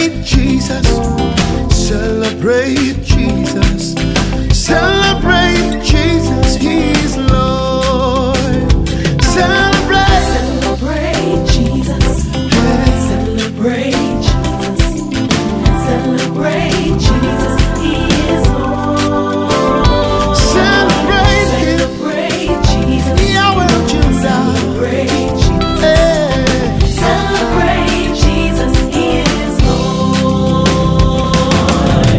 Celebrate Jesus. Celebrate Jesus. Celebrate Jesus. He's Lord. Celebrate. Celebrate Jesus. Celebrate Jesus. Celebrate Jesus. He is Lord. Celebrate Him. Celebrate Jesus. Yahweh Judah. Celebrate Jesus. Hey. Celebrate Jesus. He is Lord.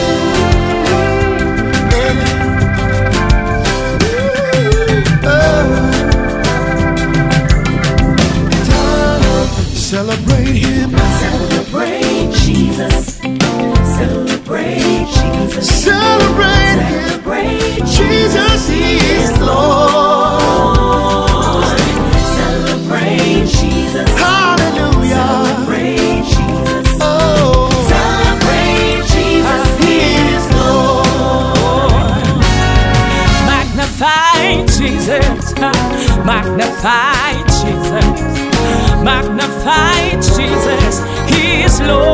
Celebrate Him. Celebrate Jesus. Celebrate Jesus. Celebrate Him. Celebrate Jesus, He is Lord. Celebrate Jesus. Hallelujah. Celebrate Jesus. Oh, Celebrate Jesus. He is Lord. Magnify Jesus, magnify Jesus, magnify Jesus, He is Lord.